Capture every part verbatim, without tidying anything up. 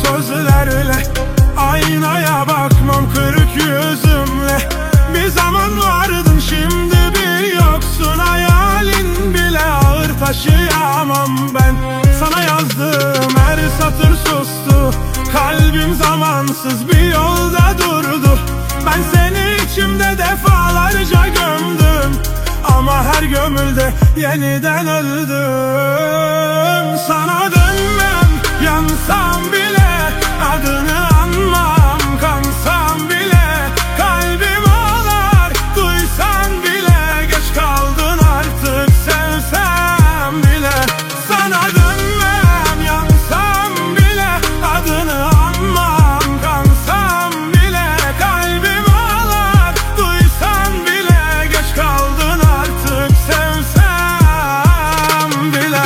gözlerle, aynaya bakmam kırık yüzümle. Bir zaman vardın, şimdi bir yoksun, hayalin bile ağır taşıyamam ben. Sana yazdığım her satır sustu, kalbim zamansız bir yolda durdu. Ben seni içimde defalarca gömdüm, ama her gömülde yeniden öldüm. Sana dönmem, yansam bile adını anmam, kansam bile kalbim ağlar, duysan bile geç kaldın artık, sevsem bile. Sana dönmem, yansam bile adını anmam, kansam bile kalbim ağlar, duysan bile geç kaldın artık, sevsem bile.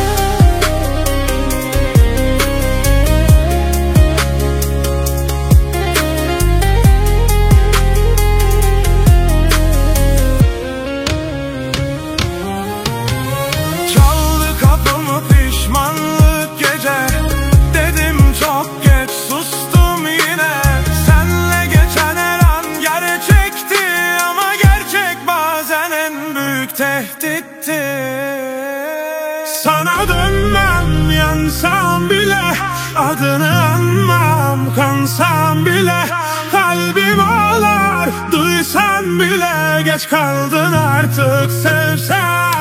Çaldı kapımı pişmanlık gece, dedim çok geç, sustum yine. Senle geçen her an gerçekti, ama gerçek bazen en büyük tehditti. Sana dönmem, yansam bile adını anmam, kansam bile kalbim ağlar, duysan bile geç kaldın artık, sevsem